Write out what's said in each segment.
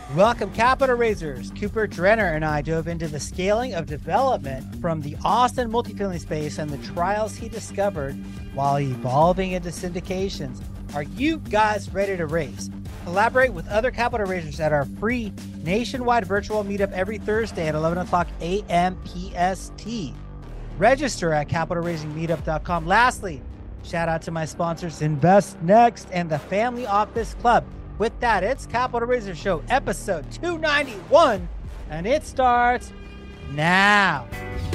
Welcome, capital raisers. Cooper Drenner and I dove into the scaling of development from the Austin multifamily space and the trials he discovered while evolving into syndications. Are you guys ready to raise? Collaborate with other capital raisers at our free nationwide virtual meetup every Thursday at 11 o'clock a.m. PST. Register at capitalraisingmeetup.com. Lastly, shout out to my sponsors, Invest Next and the Family Office Club. With that, it's Capital Raiser Show, episode 291, and it starts now.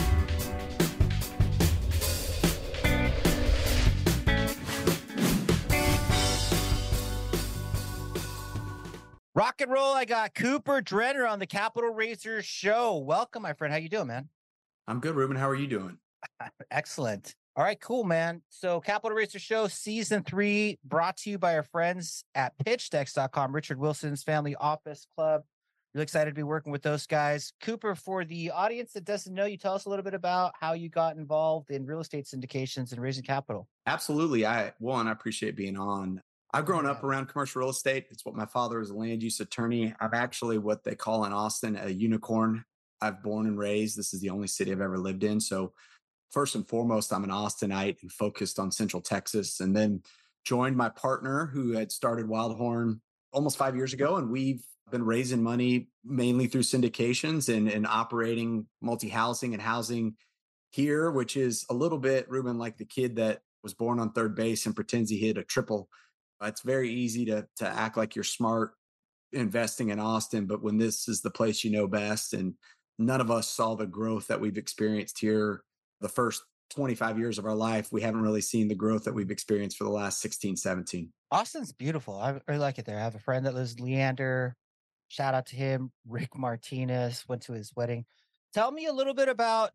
Rock and roll. I got Cooper Drenner on the Capital Raiser Show. Welcome, my friend. How you doing, man? I'm good, Ruben. How are you doing? Excellent. All right, cool, man. So Capital Racer Show Season 3 brought to you by our friends at pitchdex.com, Richard Wilson's Family Office Club. Really excited to be working with those guys. Cooper, for the audience that doesn't know you, tell us a little bit about how you got involved in real estate syndications and raising capital. Absolutely. I appreciate being on. I've grown up around commercial real estate. It's what my father is, a land use attorney. I'm actually what they call in Austin a unicorn. I've born and raised. This is the only city I've ever lived in. So first and foremost, I'm an Austinite and focused on Central Texas, and then joined my partner who had started Wildhorn almost 5 years ago. And we've been raising money mainly through syndications and operating multi-housing and housing here, which is a little bit, Ruben, like the kid that was born on third base and pretends he hit a triple. It's very easy to act like you're smart investing in Austin, but when this is the place you know best, and none of us saw the growth that we've experienced here the first 25 years of our life, we haven't really seen the growth that we've experienced for the last 16, 17. Austin's beautiful. I really like it there. I have a friend that lives in Leander. Shout out to him. Rick Martinez, went to his wedding. Tell me a little bit about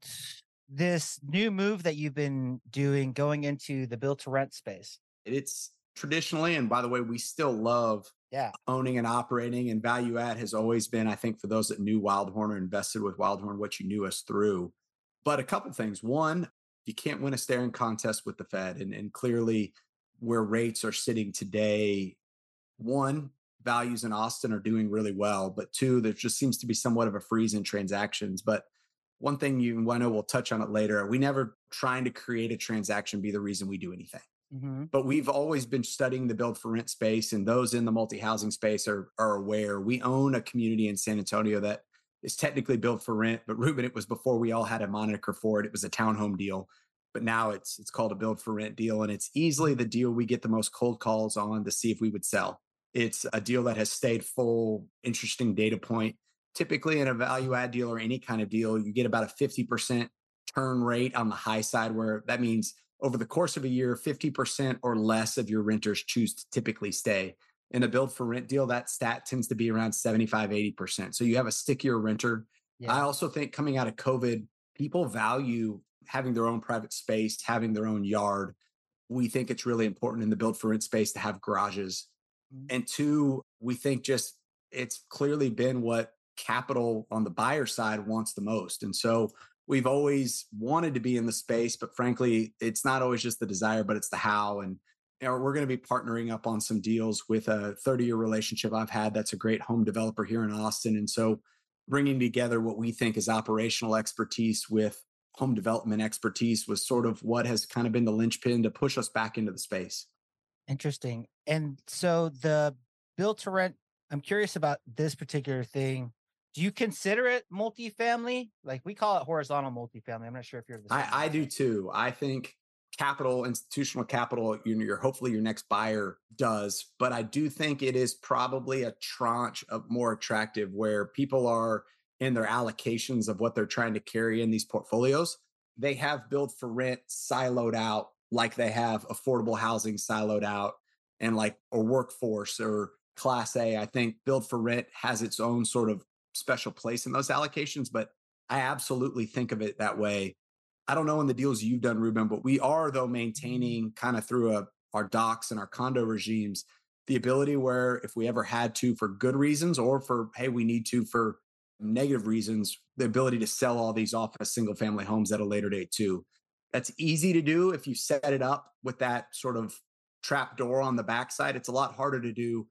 this new move that you've been doing going into the build to rent space. It's traditionally, and by the way, we still love owning and operating, and value add has always been, I think, for those that knew Wildhorn or invested with Wildhorn, what you knew us through. But a couple things. One, you can't win a staring contest with the Fed. And clearly, where rates are sitting today, one, values in Austin are doing really well. But two, there just seems to be somewhat of a freeze in transactions. But one thing I know we'll touch on it later. We never trying to create a transaction be the reason we do anything. Mm-hmm. But we've always been studying the build for rent space, and those in the multi-housing space are aware. We own a community in San Antonio that is technically built for rent, but Ruben, it was before we all had a moniker for it. It was a townhome deal, but now it's called a build for rent deal, and it's easily the deal we get the most cold calls on to see if we would sell. It's a deal that has stayed full. Interesting data point. Typically in a value add deal or any kind of deal, you get about a 50% turn rate on the high side, where that means over the course of a year, 50% or less of your renters choose to typically stay. In a build for rent deal, that stat tends to be around 75, 80%. So you have a stickier renter. I also think coming out of COVID, people value having their own private space, having their own yard. We think it's really important in the build for rent space to have garages. And two, we think just it's clearly been what capital on the buyer side wants the most. And so we've always wanted to be in the space, but frankly, it's not always just the desire, but it's the how. And we're going to be partnering up on some deals with a 30-year relationship I've had that's a great home developer here in Austin. And so bringing together what we think is operational expertise with home development expertise was sort of what has kind of been the linchpin to push us back into the space. Interesting. And so the build to rent, I'm curious about this particular thing. Do you consider it multifamily? Like we call it horizontal multifamily. I'm not sure if you're the same. I do too. I think capital, institutional capital, hopefully your next buyer does, but I do think it is probably a tranche of more attractive where people are in their allocations of what they're trying to carry in these portfolios. They have build for rent siloed out, like they have affordable housing siloed out, and like a workforce or class A. I think build for rent has its own sort of special place in those allocations, but I absolutely think of it that way. I don't know in the deals you've done, Ruben, but we are though maintaining kind of through our docs and our condo regimes, the ability where if we ever had to for good reasons or for, hey, we need to for negative reasons, the ability to sell all these off as single family homes at a later date too. That's easy to do if you set it up with that sort of trap door on the backside. It's a lot harder to do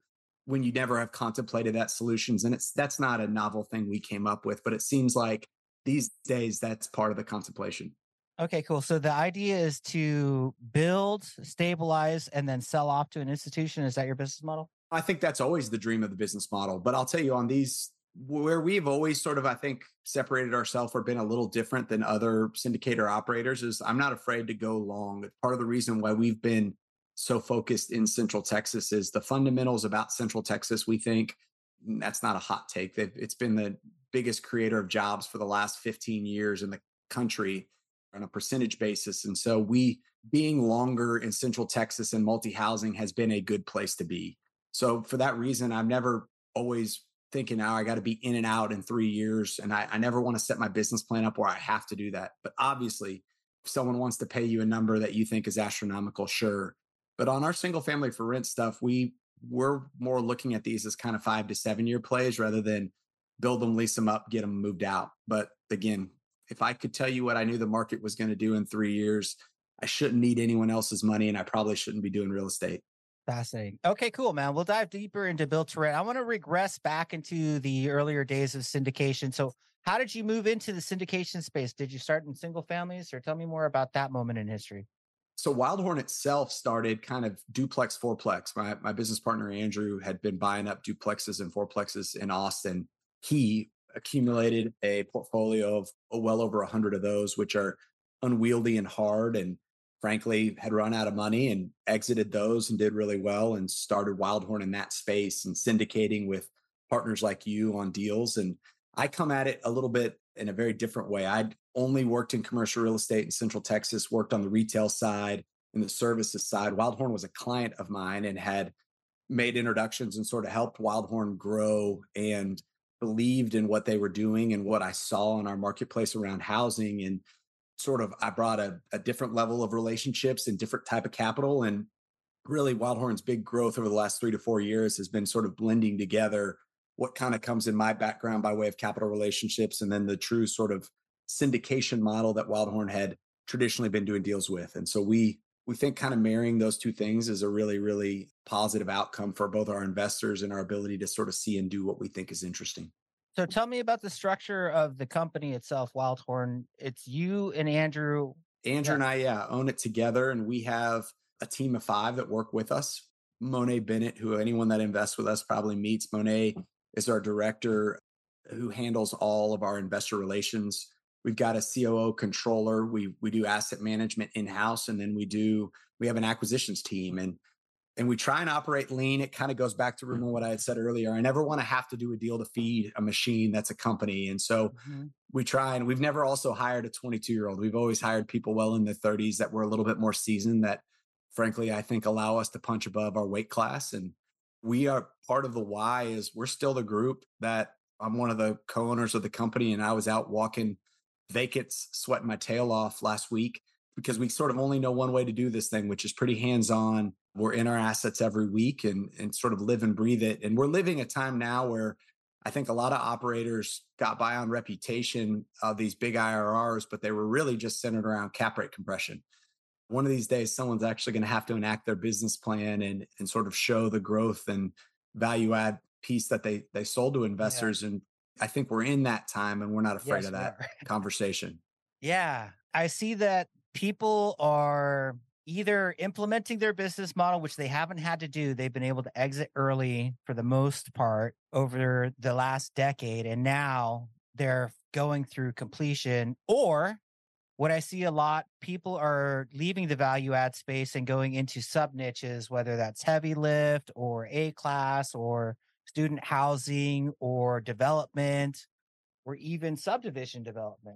when you never have contemplated that solutions. And that's not a novel thing we came up with, but it seems like these days that's part of the contemplation. Okay, cool. So the idea is to build, stabilize, and then sell off to an institution. Is that your business model? I think that's always the dream of the business model. But I'll tell you, on these, where we've always sort of, I think, separated ourselves or been a little different than other syndicator operators is I'm not afraid to go long. Part of the reason why we've been so focused in Central Texas is the fundamentals about Central Texas. We think that's not a hot take. It's been the biggest creator of jobs for the last 15 years in the country on a percentage basis. And so being longer in Central Texas and multi-housing has been a good place to be. So for that reason, I'm never always thinking, now I got to be in and out in 3 years. And I never want to set my business plan up where I have to do that. But obviously, if someone wants to pay you a number that you think is astronomical, sure. But on our single family for rent stuff, we're more looking at these as kind of 5 to 7 year plays rather than build them, lease them up, get them moved out. But again, if I could tell you what I knew the market was going to do in 3 years, I shouldn't need anyone else's money and I probably shouldn't be doing real estate. Fascinating. Okay, cool, man. We'll dive deeper into build to rent. I want to regress back into the earlier days of syndication. So, how did you move into the syndication space? Did you start in single families, or tell me more about that moment in history? So Wildhorn itself started kind of duplex, fourplex. My business partner, Andrew, had been buying up duplexes and fourplexes in Austin. He accumulated a portfolio of well over 100 of those, which are unwieldy and hard, and frankly had run out of money and exited those and did really well and started Wildhorn in that space and syndicating with partners like you on deals. And I come at it a little bit in a very different way. I'd only worked in commercial real estate in Central Texas, worked on the retail side and the services side. Wildhorn was a client of mine and had made introductions and sort of helped Wildhorn grow and believed in what they were doing and what I saw in our marketplace around housing. And sort of I brought a different level of relationships and different type of capital. And really Wildhorn's big growth over the last 3 to 4 years has been sort of blending together what kind of comes in my background by way of capital relationships and then the true sort of syndication model that Wildhorn had traditionally been doing deals with. And so we think kind of marrying those two things is a really, really positive outcome for both our investors and our ability to sort of see and do what we think is interesting. So, tell me about the structure of the company itself, Wildhorn. It's you and Andrew. Andrew Yeah. and I, yeah, own it together, and we have a team of 5 that work with us. Monet Bennett, who anyone that invests with us probably meets. Monet is our director who handles all of our investor relations. We've got a COO controller. We do asset management in-house, and then we have an acquisitions team. And we try and operate lean. It kind of goes back to Ruben, what I had said earlier. I never want to have to do a deal to feed a machine that's a company. And so we try, and we've never also hired a 22-year-old. We've always hired people well in their 30s that were a little bit more seasoned that frankly, I think allow us to punch above our weight class. And we are part of the why is we're still the group that I'm one of the co-owners of the company. And I was out walking vacants, sweating my tail off last week because we sort of only know one way to do this thing, which is pretty hands-on. We're in our assets every week and sort of live and breathe it. And we're living a time now where I think a lot of operators got by on reputation of these big IRRs, but they were really just centered around cap rate compression. One of these days, someone's actually going to have to enact their business plan and sort of show the growth and value add piece that they sold to investors. Yeah. And I think we're in that time and we're not afraid of that conversation. Yeah. I see that people are either implementing their business model, which they haven't had to do. They've been able to exit early for the most part over the last decade. And now they're going through completion. Or what I see a lot, people are leaving the value add space and going into sub niches, whether that's heavy lift or A class or student housing or development or even subdivision development.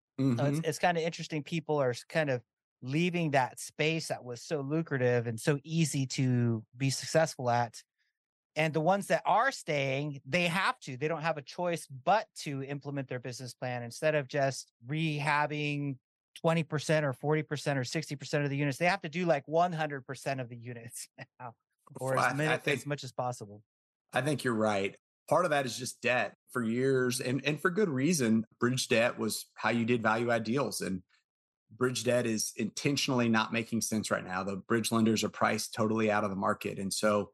So it's kind of interesting. People are kind of leaving that space that was so lucrative and so easy to be successful at. And the ones that are staying, they don't have a choice but to implement their business plan instead of just rehabbing 20% or 40% or 60% of the units. They have to do like 100% of the units now, or as much as possible. I think you're right. Part of that is just debt for years and for good reason. Bridge debt was how you did value add deals. And bridge debt is intentionally not making sense right now. The bridge lenders are priced totally out of the market. And so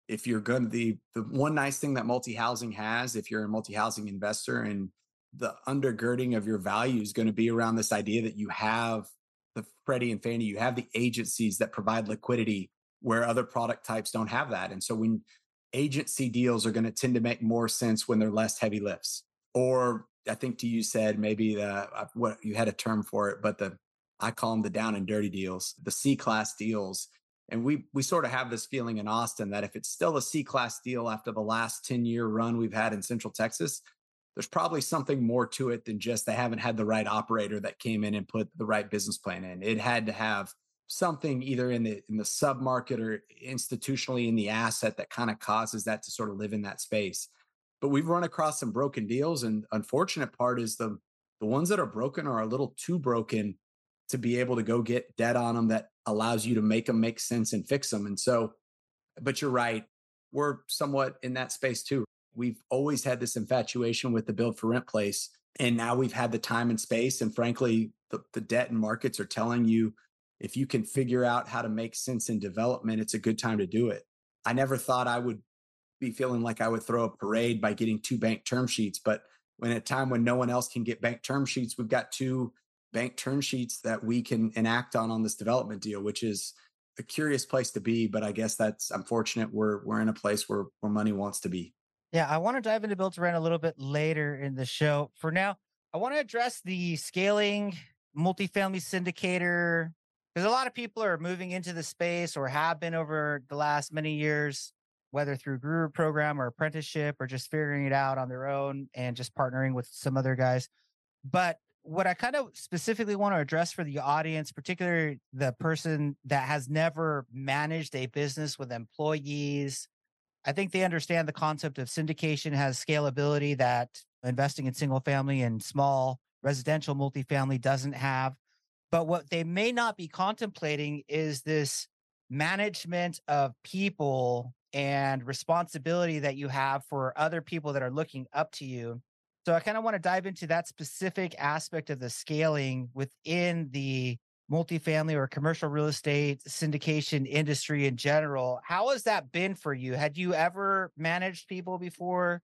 if you're going to the one nice thing that multi-housing has, if you're a multi-housing investor, and the undergirding of your value is going to be around this idea that you have the Freddie and Fannie, you have the agencies that provide liquidity where other product types don't have that. And so when agency deals are going to tend to make more sense when they're less heavy lifts. Or I think to you said maybe what you had a term for it, but I call them the down and dirty deals, the C class deals. And we sort of have this feeling in Austin that if it's still a C class deal after the last 10-year run we've had in Central Texas, there's probably something more to it than just they haven't had the right operator that came in and put the right business plan in. It had to have something either in the sub market or institutionally in the asset that kind of causes that to sort of live in that space. But we've run across some broken deals, and unfortunate part is the ones that are broken are a little too broken to be able to go get debt on them that allows you to make them make sense and fix them. And so, but you're right, we're somewhat in that space too. We've always had this infatuation with the build for rent place. And now we've had the time and space. And frankly, the debt and markets are telling you if you can figure out how to make sense in development, it's a good time to do it. I never thought I would be feeling like I would throw a parade by getting 2 bank term sheets. But when at a time when no one else can get bank term sheets, we've got 2 bank term sheets that we can enact on this development deal, which is a curious place to be. But I guess that's unfortunate. We're in a place where money wants to be. Yeah, I want to dive into build to rent a little bit later in the show. For now, I want to address the scaling multifamily syndicator because a lot of people are moving into the space or have been over the last many years, whether through guru program or apprenticeship or just figuring it out on their own and just partnering with some other guys. But what I kind of specifically want to address for the audience, particularly the person that has never managed a business with employees, I think they understand the concept of syndication has scalability that investing in single family and small residential multifamily doesn't have. But what they may not be contemplating is this management of people and responsibility that you have for other people that are looking up to you. So I kind of want to dive into that specific aspect of the scaling within the multifamily or commercial real estate syndication industry in general. How has that been for you? Had you ever managed people before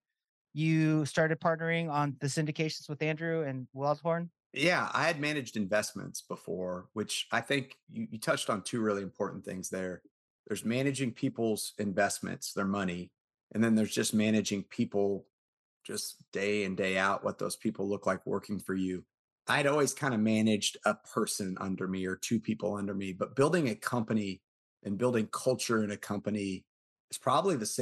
you started partnering on the syndications with Andrew and Wildhorn? Yeah, I had managed investments before, which I think you touched on 2 really important things there. There's managing people's investments, their money, and then there's just managing people just day in, day out, what those people look like working for you. I'd always kind of managed a person under me or 2 people under me, but building a company and building culture in a company is probably the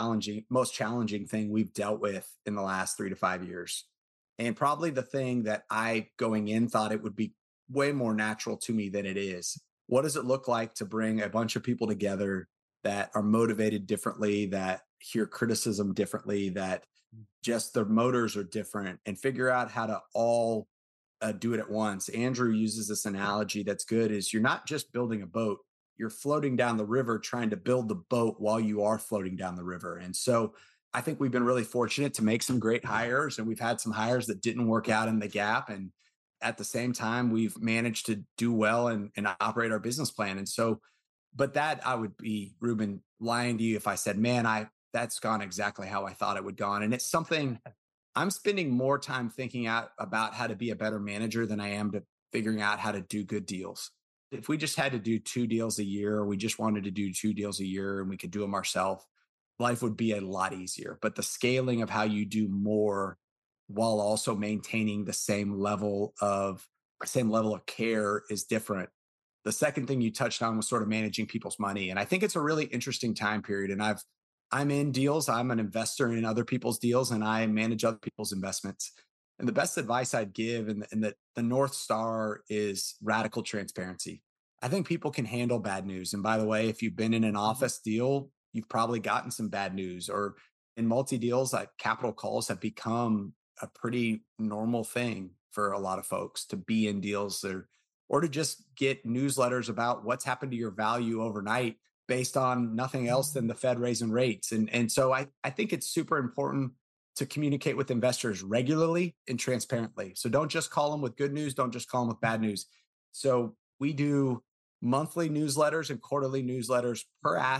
most challenging thing we've dealt with in the last 3 to 5 years. And probably the thing that I going in thought it would be way more natural to me than it is. What does it look like to bring a bunch of people together that are motivated differently, that hear criticism differently, that just their motors are different, and figure out how to all do it at once? Andrew uses this analogy that's good is you're not just building a boat, you're floating down the river trying to build the boat while you are floating down the river. And so I think we've been really fortunate to make some great hires, and we've had some hires that didn't work out in the gap. And at the same time, we've managed to do well and operate our business plan. And so, but that I would be, Ruben, lying to you if I said, man, that's gone exactly how I thought it would gone. And it's something I'm spending more time thinking out about how to be a better manager than I am to figuring out how to do good deals. If we just had to do 2 deals a year, or we just wanted to do 2 deals a year and we could do them ourselves, life would be a lot easier. But the scaling of how you do more while also maintaining the same level of care is different. The second thing you touched on was sort of managing people's money. And I think it's a really interesting time period. And I'm in deals, I'm an investor in other people's deals, and I manage other people's investments. And the best advice I'd give, and the North Star, is radical transparency. I think people can handle bad news. And by the way, if you've been in an office deal, you've probably gotten some bad news. Or in multi deals, like capital calls have become a pretty normal thing for a lot of folks to be in deals or to just get newsletters about what's happened to your value overnight based on nothing else than the Fed raising rates. And so I think it's super important to communicate with investors regularly and transparently. So don't just call them with good news. Don't just call them with bad news. So we do monthly newsletters and quarterly newsletters per asset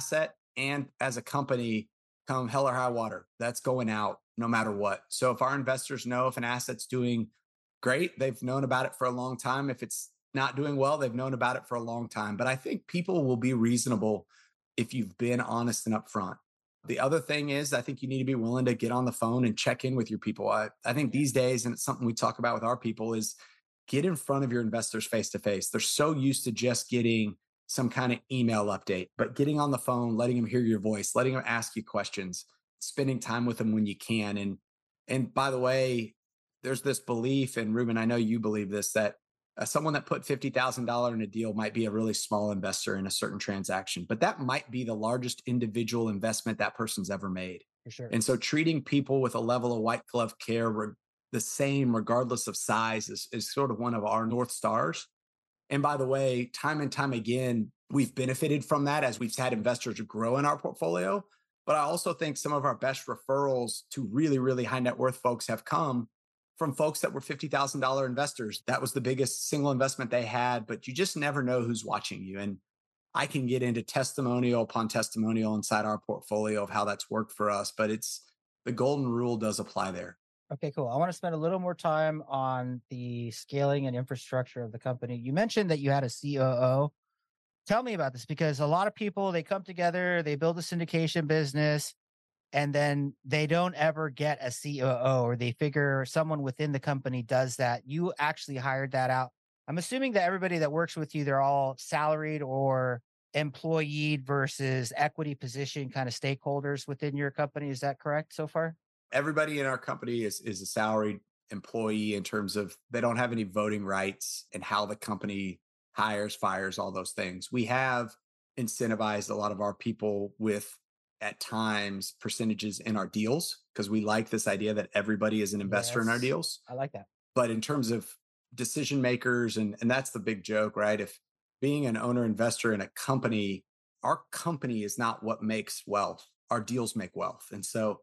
and as a company, come hell or high water, that's going out no matter what. So if our investors know if an asset's doing great, they've known about it for a long time. If it's not doing well, they've known about it for a long time. But I think people will be reasonable if you've been honest and upfront. The other thing is, I think you need to be willing to get on the phone and check in with your people. I think these days, and it's something we talk about with our people, is get in front of your investors face to face. They're so used to just getting some kind of email update, but getting on the phone, letting them hear your voice, letting them ask you questions, spending time with them when you can. And by the way, there's this belief, and Ruben, I know you believe this, that someone that put $50,000 in a deal might be a really small investor in a certain transaction, but that might be the largest individual investment that person's ever made. For sure. And so treating people with a level of white glove care, the same regardless of size, is sort of one of our North Stars. And by the way, time and time again, we've benefited from that as we've had investors grow in our portfolio. But I also think some of our best referrals to really, really high net worth folks have come from folks that were $50,000 investors. That was the biggest single investment they had, but you just never know who's watching you. And I can get into testimonial upon testimonial inside our portfolio of how that's worked for us, but it's the golden rule does apply there. Okay, cool. I want to spend a little more time on the scaling and infrastructure of the company. You mentioned that you had a COO. Tell me about this, because a lot of people, they come together, they build a syndication business, and then they don't ever get a COO, or they figure someone within the company does that. You actually hired that out. I'm assuming that everybody that works with you, they're all salaried or employee versus equity position kind of stakeholders within your company. Is that correct so far? Everybody in our company is a salaried employee in terms of they don't have any voting rights in how the company hires, fires, all those things. We have incentivized a lot of our people with, at times, percentages in our deals because we like this idea that everybody is an investor in our Yes, deals. I like that. But in terms of decision makers, and that's the big joke, right? If being an owner investor in a company, our company is not what makes wealth. Our deals make wealth. And so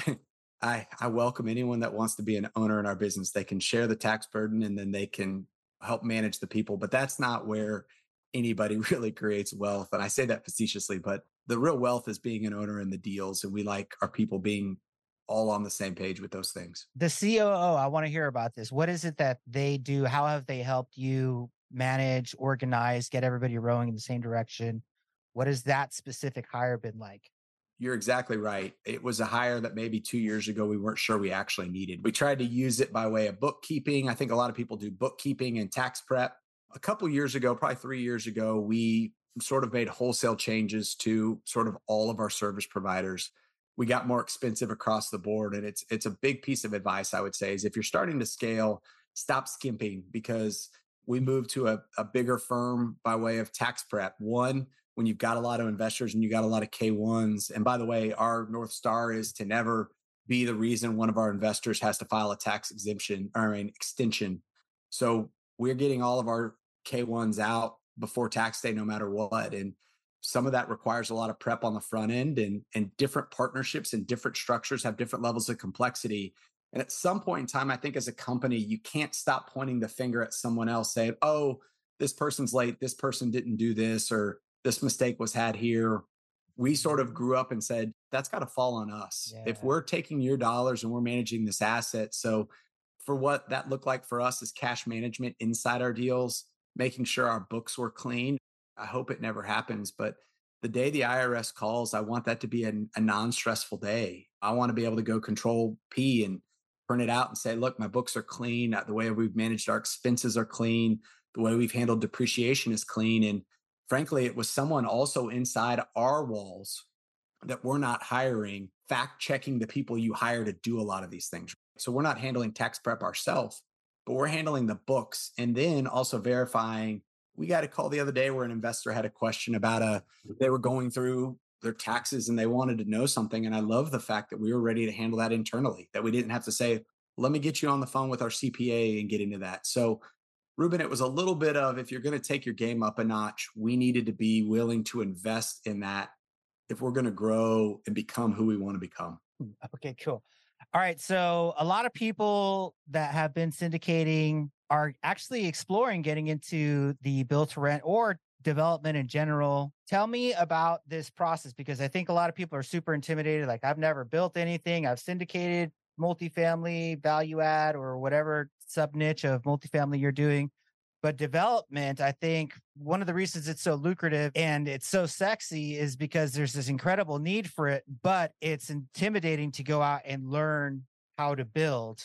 I welcome anyone that wants to be an owner in our business. They can share the tax burden and then they can help manage the people. But that's not where anybody really creates wealth. And I say that facetiously, but the real wealth is being an owner in the deals. And we like our people being all on the same page with those things. The COO, I want to hear about this. What is it that they do? How have they helped you manage, organize, get everybody rowing in the same direction? What has that specific hire been like? You're exactly right. It was a hire that maybe 2 years ago we weren't sure we actually needed. We tried to use it by way of bookkeeping. I think a lot of people do bookkeeping and tax prep. A couple years ago, probably 3 years ago, we sort of made wholesale changes to sort of all of our service providers. We got more expensive across the board, and it's a big piece of advice I would say is if you're starting to scale, stop skimping because we moved to a bigger firm by way of tax prep. One, when you've got a lot of investors and you got a lot of K1s. And by the way, our North Star is to never be the reason one of our investors has to file a tax exemption or an extension. So we're getting all of our K1s out before tax day, no matter what. And some of that requires a lot of prep on the front end, and different partnerships and different structures have different levels of complexity. And at some point in time, I think as a company, you can't stop pointing the finger at someone else saying, oh, this person's late, this person didn't do this, or this mistake was had here. We sort of grew up and said, that's got to fall on us. If Yeah. we're taking your dollars and we're managing this asset. So for what that looked like for us is cash management inside our deals, making sure our books were clean. I hope it never happens, but the day the IRS calls, I want that to be a non-stressful day. I want to be able to go control P and print it out and say, look, my books are clean. The way we've managed our expenses are clean. The way we've handled depreciation is clean. And frankly, it was someone also inside our walls that we're not hiring, fact checking the people you hire to do a lot of these things. So we're not handling tax prep ourselves, but we're handling the books and then also verifying. We got a call the other day where an investor had a question about they were going through their taxes and they wanted to know something. And I love the fact that we were ready to handle that internally, that we didn't have to say, let me get you on the phone with our CPA and get into that. So Ruben, it was a little bit of if you're going to take your game up a notch, we needed to be willing to invest in that if we're going to grow and become who we want to become. Okay, cool. All right. So a lot of people that have been syndicating are actually exploring getting into the build to rent or development in general. Tell me about this process because I think a lot of people are super intimidated. Like, I've never built anything, I've syndicated multifamily, value add, or whatever sub niche of multifamily you're doing. But development, I think one of the reasons it's so lucrative and it's so sexy is because there's this incredible need for it, but it's intimidating to go out and learn how to build.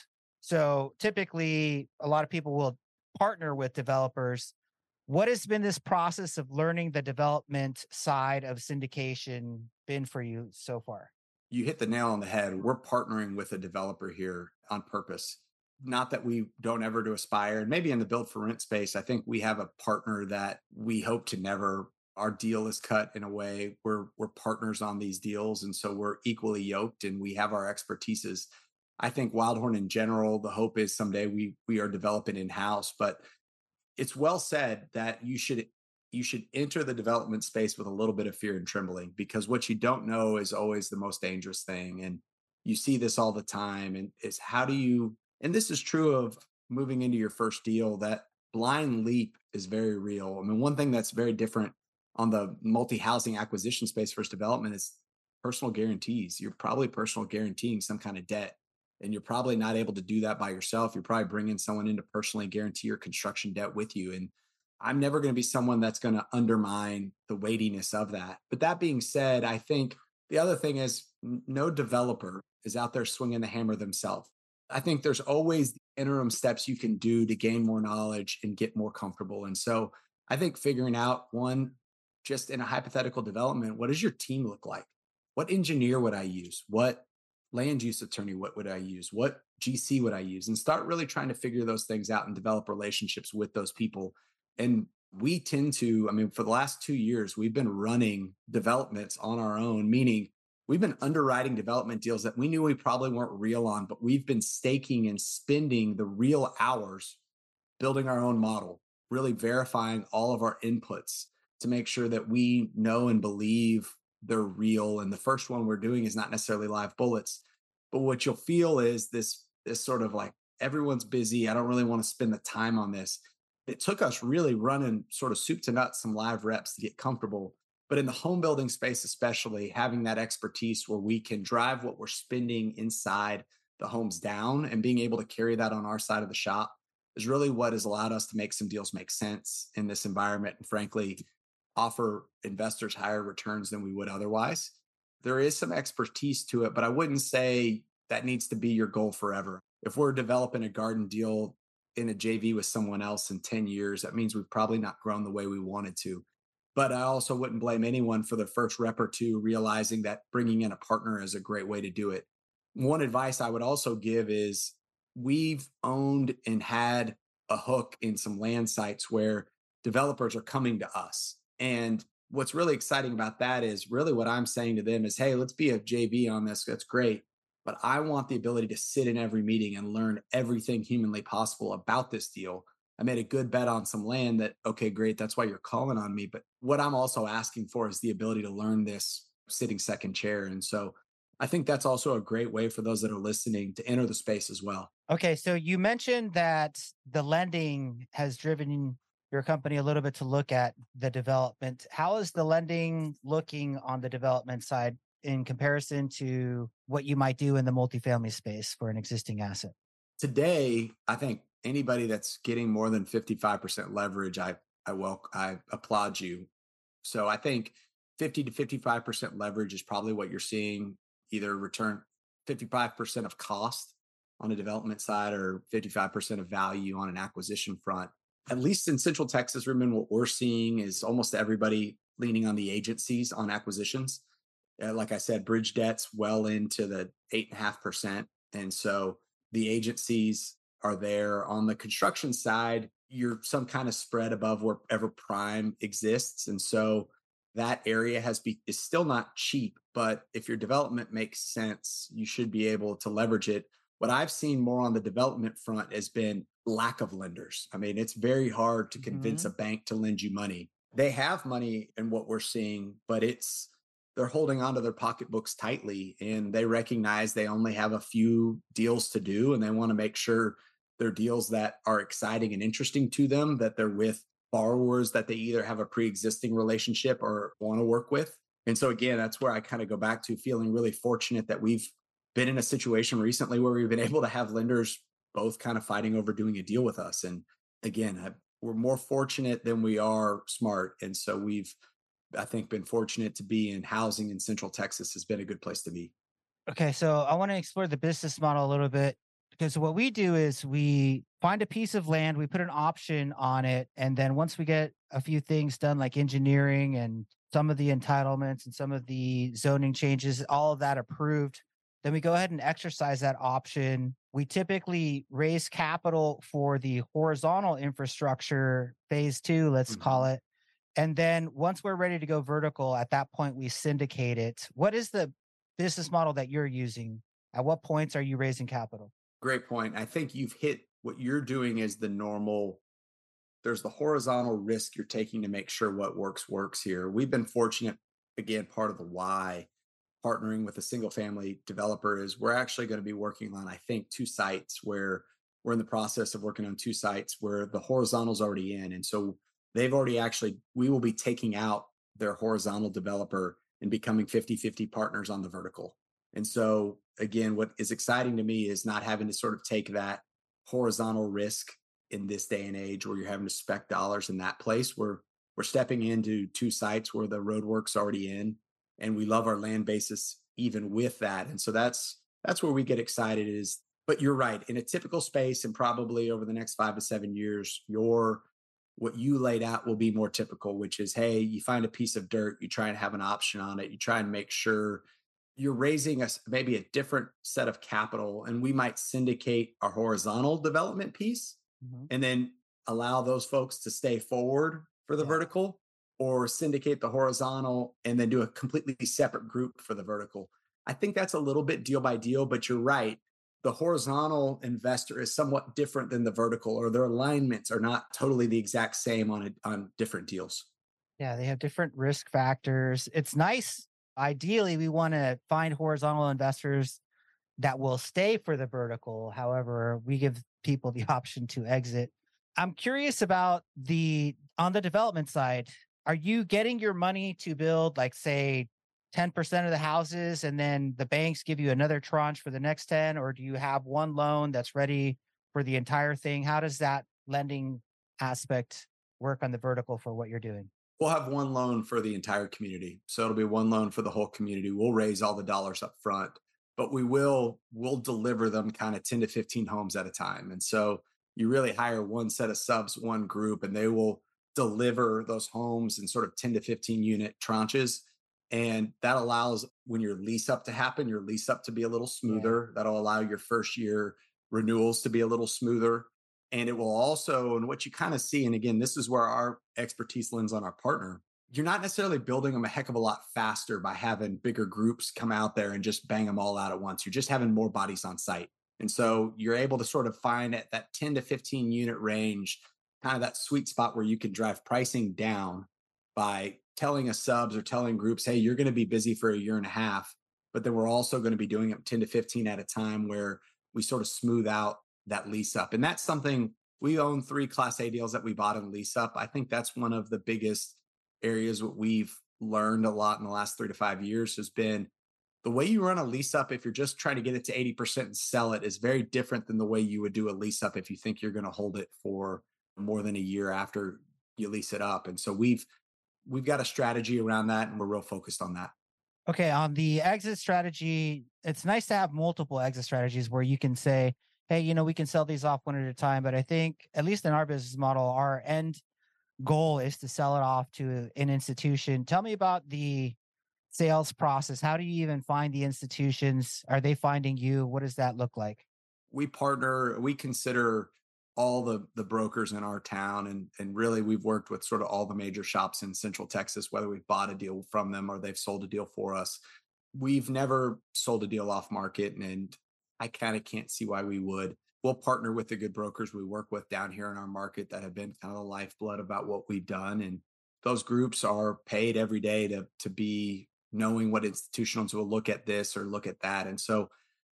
So typically, a lot of people will partner with developers. What has been this process of learning the development side of syndication been for you so far? You hit the nail on the head. We're partnering with a developer here on purpose. Not that we don't ever to aspire. And maybe in the build for rent space, I think we have a partner that we hope to never. Our deal is cut in a way where we're partners on these deals. And so we're equally yoked and we have our expertises. I think Wildhorn in general, the hope is someday we are developing in-house, but it's well said that you should enter the development space with a little bit of fear and trembling because what you don't know is always the most dangerous thing. And you see this all the time. And is how do you, and this is true of moving into your first deal, that blind leap is very real. I mean, one thing that's very different on the multi-housing acquisition space versus development is personal guarantees. You're probably personal guaranteeing some kind of debt. And you're probably not able to do that by yourself. You're probably bringing someone in to personally guarantee your construction debt with you. And I'm never going to be someone that's going to undermine the weightiness of that. But that being said, I think the other thing is no developer is out there swinging the hammer themselves. I think there's always interim steps you can do to gain more knowledge and get more comfortable. And so I think figuring out one, just in a hypothetical development, what does your team look like? What engineer would I use? What land use attorney, what would I use? What GC would I use? And start really trying to figure those things out and develop relationships with those people. And we tend to, I mean, for the last 2 years, we've been running developments on our own, meaning we've been underwriting development deals that we knew we probably weren't real on, but we've been staking and spending the real hours building our own model, really verifying all of our inputs to make sure that we know and believe they're real. And the first one we're doing is not necessarily live bullets, but what you'll feel is this sort of like everyone's busy. I don't really want to spend the time on this. It took us really running sort of soup to nuts some live reps to get comfortable. But in the home building space, especially having that expertise where we can drive what we're spending inside the homes down and being able to carry that on our side of the shop is really what has allowed us to make some deals make sense in this environment. And frankly, offer investors higher returns than we would otherwise. There is some expertise to it, but I wouldn't say that needs to be your goal forever. If we're developing a garden deal in a JV with someone else in 10 years, that means we've probably not grown the way we wanted to. But I also wouldn't blame anyone for the first rep or two realizing that bringing in a partner is a great way to do it. One advice I would also give is we've owned and had a hook in some land sites where developers are coming to us. And what's really exciting about that is really what I'm saying to them is, hey, let's be a JV on this. That's great. But I want the ability to sit in every meeting and learn everything humanly possible about this deal. I made a good bet on some land that, okay, great. That's why you're calling on me. But what I'm also asking for is the ability to learn this sitting second chair. And so I think that's also a great way for those that are listening to enter the space as well. Okay, so you mentioned that the lending has driven your company a little bit to look at the development. How is the lending looking on the development side in comparison to what you might do in the multifamily space for an existing asset? Today, I think anybody that's getting more than 55% leverage, I applaud you. So I think 50 to 55% leverage is probably what you're seeing, either return 55% of cost on a development side or 55% of value on an acquisition front. At least in Central Texas, Ruben, what we're seeing is almost everybody leaning on the agencies on acquisitions. Like I said, bridge debt's well into the 8.5%. And so the agencies are there. On the construction side, you're some kind of spread above wherever prime exists. And so that area is still not cheap, but if your development makes sense, you should be able to leverage it. What I've seen more on the development front has been lack of lenders. I mean, it's very hard to convince a bank to lend you money. They have money in what we're seeing, but they're holding onto their pocketbooks tightly and they recognize they only have a few deals to do and they want to make sure they're deals that are exciting and interesting to them, that they're with borrowers that they either have a pre-existing relationship or want to work with. And so again, that's where I kind of go back to feeling really fortunate that we've been in a situation recently where we've been able to have lenders both kind of fighting over doing a deal with us. And again, we're more fortunate than we are smart. And so we've, I think, been fortunate to be in housing in Central Texas has been a good place to be. Okay, so I want to explore the business model a little bit because what we do is we find a piece of land, we put an option on it, and then once we get a few things done, like engineering and some of the entitlements and some of the zoning changes, all of that approved, then we go ahead and exercise that option. We typically raise capital for the horizontal infrastructure, phase two, let's call Mhm. it. And then once we're ready to go vertical, at that point, we syndicate it. What is the business model that you're using? At what points are you raising capital? Great point. I think you've hit what you're doing is the normal. There's the horizontal risk you're taking to make sure what works here. We've been fortunate, again, part of the why partnering with a single family developer is we're actually going to be working on, I think, two sites where we're in the process of working on two sites where the horizontal's already in. And so they've already actually, we will be taking out their horizontal developer and becoming 50-50 partners on the vertical. And so again, what is exciting to me is not having to sort of take that horizontal risk in this day and age where you're having to spec dollars in that place where we're stepping into two sites where the road work's already in and we love our land basis even with that. And so that's where we get excited is, but you're right, in a typical space and probably over the next 5 to 7 years, your what you laid out will be more typical, which is, hey, you find a piece of dirt, you try and have an option on it, you try and make sure you're raising us maybe a different set of capital, and we might syndicate our horizontal development piece Mhm. and then allow those folks to stay forward for the Yeah. vertical or syndicate the horizontal and then do a completely separate group for the vertical. I think that's a little bit deal by deal, but you're right. The horizontal investor is somewhat different than the vertical, or their alignments are not totally the exact same on different deals. Yeah, they have different risk factors. It's nice. Ideally, we want to find horizontal investors that will stay for the vertical. However, we give people the option to exit. I'm curious about the on the development side. Are you getting your money to build like say 10% of the houses and then the banks give you another tranche for the next 10 or do you have one loan that's ready for the entire thing? How does that lending aspect work on the vertical for what you're doing? We'll have one loan for the entire community. So it'll be one loan for the whole community. We'll raise all the dollars up front, but we'll deliver them kind of 10 to 15 homes at a time. And so you really hire one set of subs, one group, and they will deliver those homes in sort of 10 to 15 unit tranches. And that allows when your lease up to happen, your lease up to be a little Yeah. smoother. That'll allow your first year renewals to be a little smoother. And it will also, and what you kind of see, and again, this is where our expertise lends on our partner. You're not necessarily building them a heck of a lot faster by having bigger groups come out there and just bang them all out at once. You're just having more bodies on site. And so you're able to sort of find at that 10 to 15 unit range, kind of that sweet spot where you can drive pricing down by telling a subs or telling groups, hey, you're going to be busy for a year and a half, but then we're also going to be doing it 10 to 15 at a time where we sort of smooth out that lease up. And that's something we own three Class A deals that we bought in lease up. I think that's one of the biggest areas what we've learned a lot in the last 3 to 5 years has been the way you run a lease up if you're just trying to get it to 80% and sell it is very different than the way you would do a lease up if you think you're going to hold it for more than a year after you lease it up. And so we've got a strategy around that and we're real focused on that. Okay, on the exit strategy, it's nice to have multiple exit strategies where you can say, hey, we can sell these off one at a time. But I think, at least in our business model, our end goal is to sell it off to an institution. Tell me about the sales process. How do you even find the institutions? Are they finding you? What does that look like? We partner, we consider all the brokers in our town and really we've worked with sort of all the major shops in Central Texas, whether we've bought a deal from them or they've sold a deal for us. We've never sold a deal off market and I kind of can't see why we would. We'll partner with the good brokers we work with down here in our market that have been kind of the lifeblood about what we've done. And those groups are paid every day to be knowing what institutions will look at this or look at that. And so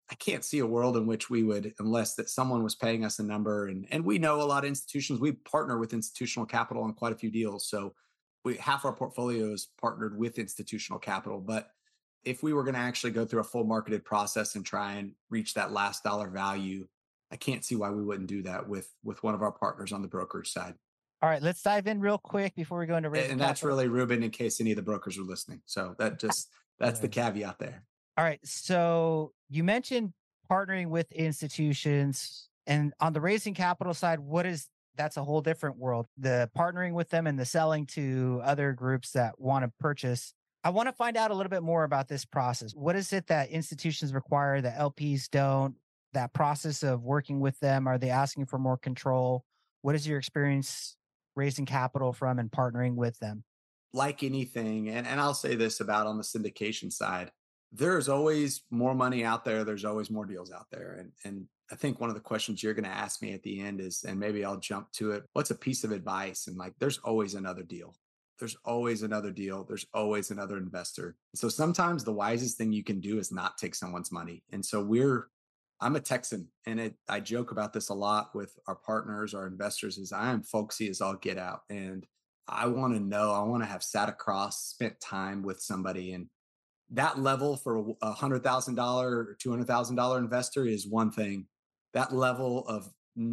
I can't see a world in which we would, unless that someone was paying us a number. And we know a lot of institutions, we partner with institutional capital on quite a few deals. So we half our portfolio is partnered with institutional capital. But if we were going to actually go through a full marketed process and try and reach that last dollar value, I can't see why we wouldn't do that with one of our partners on the brokerage side. All right, let's dive in real quick before we go into raising And that's capital. really Ruben, in case any of the brokers are listening. So that's the Right. caveat there. All right, so you mentioned partnering with institutions, and on the raising capital side, what is that's a whole different world. The partnering with them and the selling to other groups that want to purchase. I want to find out a little bit more about this process. What is it that institutions require that LPs don't? That process of working with them, are they asking for more control? What is your experience raising capital from and partnering with them? Like anything, and I'll say this about on the syndication side, there's always more money out there. There's always more deals out there. And I think one of the questions you're going to ask me at the end is, and maybe I'll jump to it, what's a piece of advice? And like, there's always another deal. There's always another deal. There's always another investor. So sometimes the wisest thing you can do is not take someone's money. And so I'm a Texan, and I joke about this a lot with our partners, our investors, is I am folksy as all get out. And I want to know, I want to have sat across, spent time with somebody. And that level for $100,000 or $200,000 investor is one thing. That level of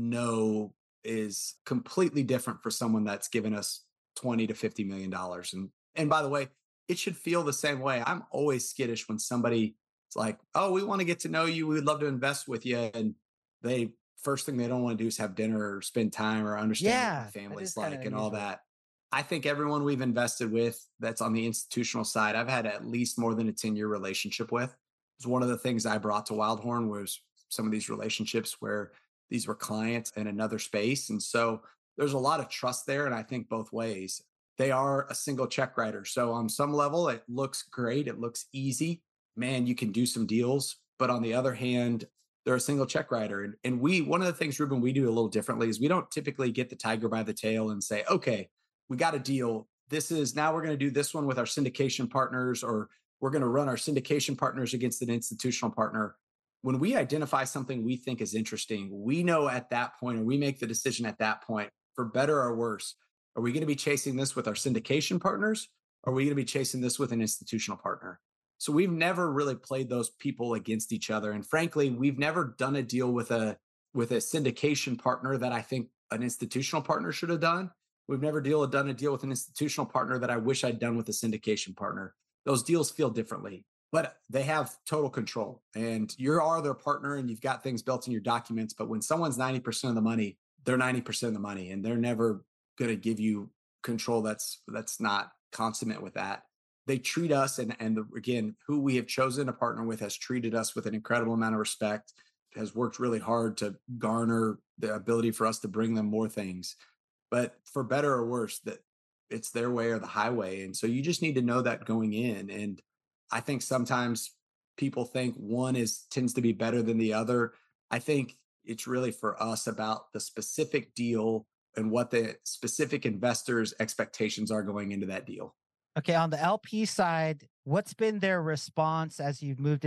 no is completely different for someone that's given us 20 to $50 million. And by the way, it should feel the same way. I'm always skittish when somebody is like, "Oh, we want to get to know you. We would love to invest with you," and they first thing they don't want to do is have dinner or spend time or understand what my Yeah, that is family's kind of like and all unusual. that. I think everyone we've invested with that's on the institutional side, I've had at least more than a 10-year relationship with. It's one of the things I brought to Wildhorn was some of these relationships where these were clients in another space. And so there's a lot of trust there. And I think both ways. They are a single check writer. So on some level, it looks great. It looks easy. Man, you can do some deals. But on the other hand, they're a single check writer. And one of the things, Ruben, we do a little differently is we don't typically get the tiger by the tail and say, okay, we got a deal. This is now we're going to do this one with our syndication partners, or we're going to run our syndication partners against an institutional partner. When we identify something we think is interesting, we know at that point, or we make the decision at that point, for better or worse, are we going to be chasing this with our syndication partners? Or are we going to be chasing this with an institutional partner? So we've never really played those people against each other. And frankly, we've never done a deal with a syndication partner that I think an institutional partner should have done. We've never done a deal with an institutional partner that I wish I'd done with a syndication partner. Those deals feel differently, but they have total control. And you are their partner and you've got things built in your documents. But when someone's 90% of the money, they're 90% of the money, and they're never going to give you control that's not consummate with that. They treat us, again, who we have chosen to partner with has treated us with an incredible amount of respect, has worked really hard to garner the ability for us to bring them more things. But for better or worse, that it's their way or the highway. And so you just need to know that going in. And I think sometimes people think one is tends to be better than the other. I think it's really for us about the specific deal and what the specific investors' expectations are going into that deal. Okay, on the LP side, what's been their response as you've moved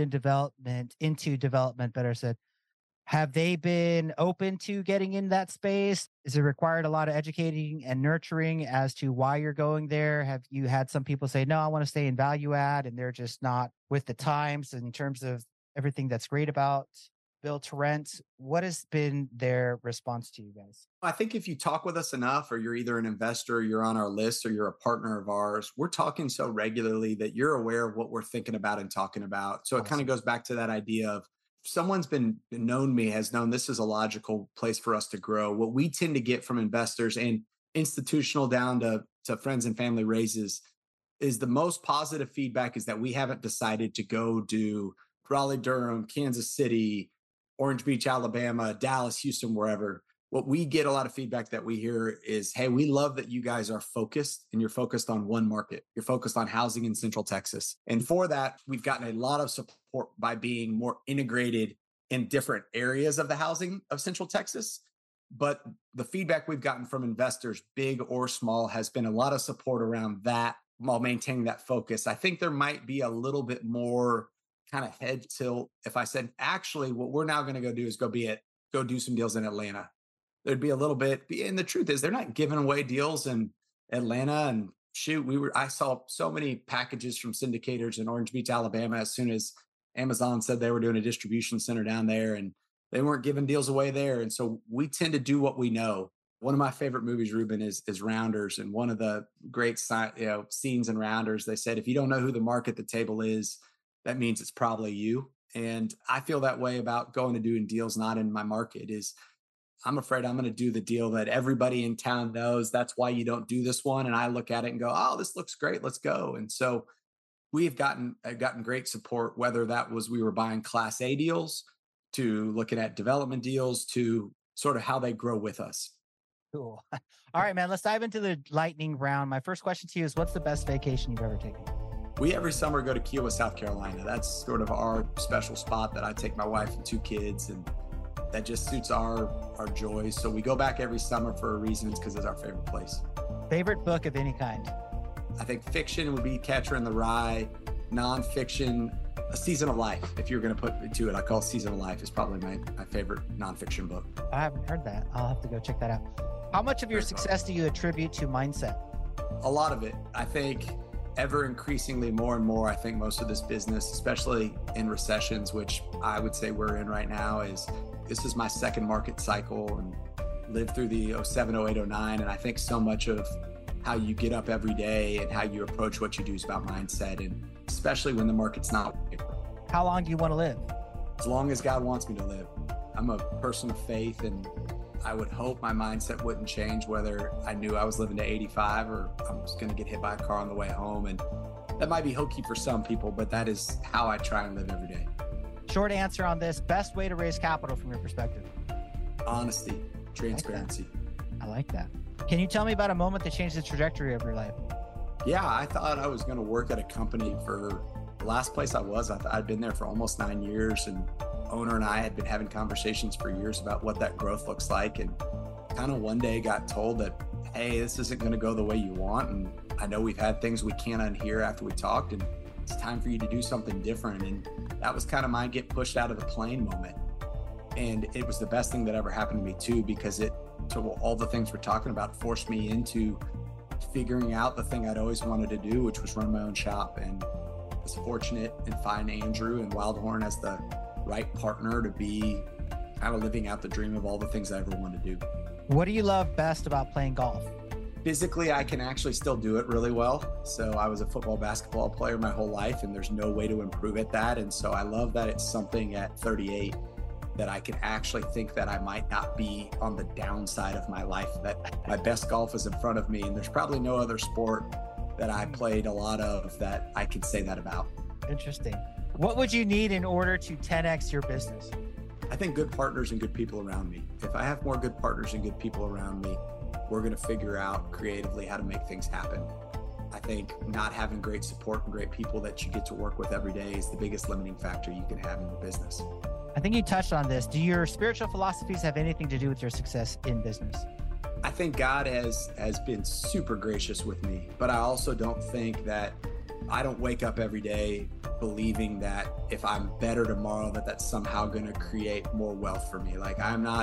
into development, better said? Have they been open to getting in that space? Is it required a lot of educating and nurturing as to why you're going there? Have you had some people say, no, I want to stay in value add, and they're just not with the times in terms of everything that's great about build to rent? What has been their response to you guys? I think if you talk with us enough, or you're either an investor, you're on our list, or you're a partner of ours, we're talking so regularly that you're aware of what we're thinking about and talking about. So it kind of Awesome. goes back to that idea of if someone's been known me, has known this is a logical place for us to grow. What we tend to get from investors and institutional down to friends and family raises is the most positive feedback is that we haven't decided to go do Raleigh, Durham, Kansas City, Orange Beach, Alabama, Dallas, Houston, wherever. What we get a lot of feedback that we hear is, hey, we love that you guys are focused and you're focused on one market. You're focused on housing in Central Texas. And for that, we've gotten a lot of support by being more integrated in different areas of the housing of Central Texas. But the feedback we've gotten from investors, big or small, has been a lot of support around that while maintaining that focus. I think there might be a little bit more kind of head tilt if I said, actually, what we're now going to go do is go do some deals in Atlanta. There'd be a little bit, and the truth is they're not giving away deals in Atlanta. And shoot, I saw so many packages from syndicators in Orange Beach, Alabama, as soon as Amazon said they were doing a distribution center down there, and they weren't giving deals away there. And so we tend to do what we know. One of my favorite movies, Ruben, is Rounders. And one of the great scenes in Rounders, they said, if you don't know who the mark at the table is, that means it's probably you. And I feel that way about going to doing deals not in my market. Is I'm afraid I'm going to do the deal that everybody in town knows. That's why you don't do this one. And I look at it and go, oh, this looks great. Let's go. And so we've gotten great support, whether that was we were buying Class A deals to looking at development deals to sort of how they grow with us. Cool. All right, man, let's dive into the lightning round. My first question to you is, what's the best vacation you've ever taken? We every summer go to Kiowa, South Carolina. That's sort of our special spot that I take my wife and 2 kids, and that just suits our joys. So we go back every summer for a reason. It's because it's our favorite place. Favorite book of any kind? I think fiction would be Catcher in the Rye. Nonfiction, A Season of Life. If you're going to put it to it, I call Season of Life is probably my favorite nonfiction book. I haven't heard that. I'll have to go check that out. How much of your success do you attribute to mindset? A lot of it. I think ever increasingly more and more, I think most of this business, especially in recessions, which I would say we're in right now, this is my second market cycle and lived through the 07, 08, 09. And I think so much of how you get up every day and how you approach what you do is about mindset, and especially when the market's not. How long do you want to live? As long as God wants me to live. I'm a person of faith, and I would hope my mindset wouldn't change whether I knew I was living to 85 or I was going to get hit by a car on the way home. And that might be hokey for some people, but that is how I try and live every day. Short answer on this: best way to raise capital from your perspective? Honesty, transparency. I like that. Can you tell me about a moment that changed the trajectory of your life? Yeah, I thought I was going to work at a company. For the last place I was, I'd been there for almost 9 years, and owner and I had been having conversations for years about what that growth looks like. And kind of one day got told that, hey, this isn't going to go the way you want. And I know we've had things we can't unhear after we talked, and it's time for you to do something different. And that was kind of my get pushed out of the plane moment. And it was the best thing that ever happened to me too, because all the things we're talking about forced me into figuring out the thing I'd always wanted to do, which was run my own shop. And I was fortunate and find Andrew and Wildhorn as the right partner to be kind of living out the dream of all the things I ever wanted to do. What do you love best about playing golf? Physically, I can actually still do it really well. So I was a football, basketball player my whole life, and there's no way to improve at that. And so I love that it's something at 38 that I can actually think that I might not be on the downside of my life, that my best golf is in front of me. And there's probably no other sport that I played a lot of that I could say that about. Interesting. What would you need in order to 10x your business? I think good partners and good people around me. If I have more good partners and good people around me, we're going to figure out creatively how to make things happen. I think not having great support and great people that you get to work with every day is the biggest limiting factor you can have in your business. I think you touched on this. Do your spiritual philosophies have anything to do with your success in business? I think God has been super gracious with me, but I also don't think that I don't wake up every day believing that if I'm better tomorrow, that's somehow going to create more wealth for me. Like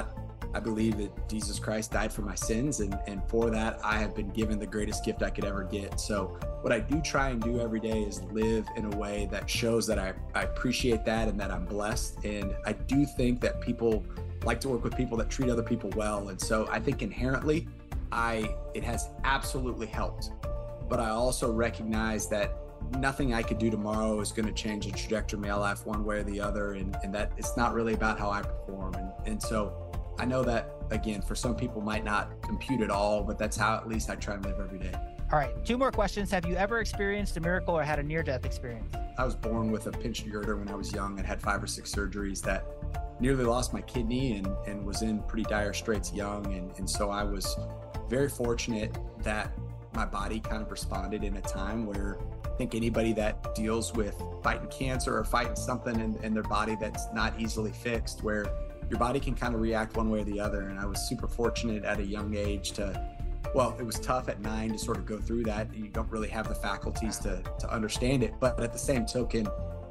I believe that Jesus Christ died for my sins, and for that, I have been given the greatest gift I could ever get. So what I do try and do every day is live in a way that shows that I appreciate that and that I'm blessed. And I do think that people like to work with people that treat other people well. And so I think inherently, it has absolutely helped. But I also recognize that nothing I could do tomorrow is going to change the trajectory of my life one way or the other, and that it's not really about how I perform. And so I know that, again, for some people might not compute at all, but that's how at least I try and live every day. All right, 2 more questions. Have you ever experienced a miracle or had a near-death experience? I was born with a pinched girder when I was young and had 5 or 6 surgeries that nearly lost my kidney and was in pretty dire straits young. And so I was very fortunate that my body kind of responded in a time where I think anybody that deals with fighting cancer or fighting something in their body that's not easily fixed, where your body can kind of react one way or the other. And I was super fortunate at a young age it was tough at 9 to sort of go through that. You don't really have the faculties to understand it. But at the same token,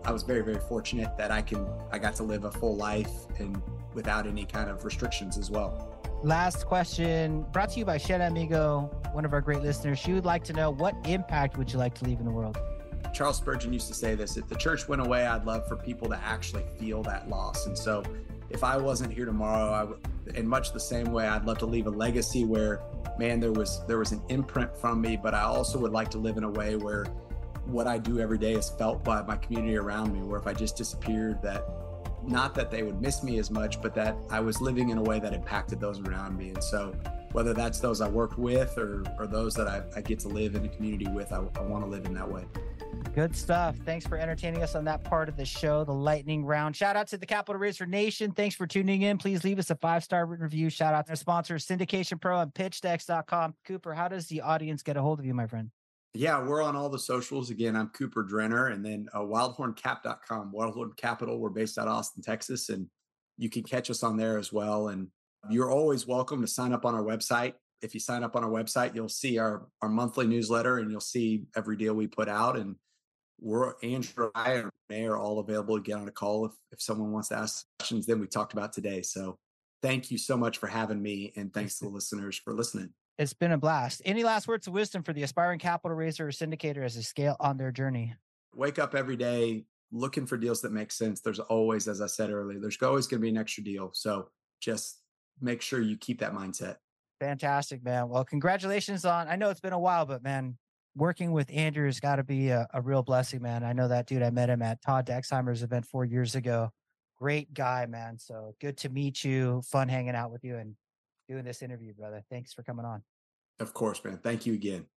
I was very, very fortunate that I got to live a full life and without any kind of restrictions as well. Last question, brought to you by Shen Amigo, one of our great listeners. She would like to know, what impact would you like to leave in the world? Charles Spurgeon used to say this: if the church went away, I'd love for people to actually feel that loss. And so if I wasn't here tomorrow, I would, in much the same way, I'd love to leave a legacy where, man, there was an imprint from me, but I also would like to live in a way where what I do every day is felt by my community around me, where if I just disappeared, that not that they would miss me as much, but that I was living in a way that impacted those around me. And so whether that's those I worked with or those that I get to live in a community with, I want to live in that way. Good stuff. Thanks for entertaining us on that part of the show, the lightning round. Shout out to the Capital Raiser Nation. Thanks for tuning in. Please leave us a 5-star written review. Shout out to our sponsors, Syndication Pro and PitchDecks.com. Cooper, how does the audience get a hold of you, my friend? Yeah, we're on all the socials. Again, I'm Cooper Drenner, and then wildhorncap.com. Wildhorn Capital, we're based out of Austin, Texas, and you can catch us on there as well. And you're always welcome to sign up on our website. If you sign up on our website, you'll see our monthly newsletter, and you'll see every deal we put out. And Andrew and I and Renee are all available to get on a call if someone wants to ask questions that we talked about today. So thank you so much for having me, and thanks to the listeners for listening. It's been a blast. Any last words of wisdom for the aspiring capital raiser or syndicator as they scale on their journey? Wake up every day looking for deals that make sense. There's always, as I said earlier, there's always going to be an extra deal. So just make sure you keep that mindset. Fantastic, man. Well, congratulations on, I know it's been a while, but man, working with Andrew has got to be a real blessing, man. I know that dude. I met him at Todd Dexheimer's event 4 years ago. Great guy, man. So good to meet you. Fun hanging out with you and doing this interview, brother. Thanks for coming on. Of course, man. Thank you again.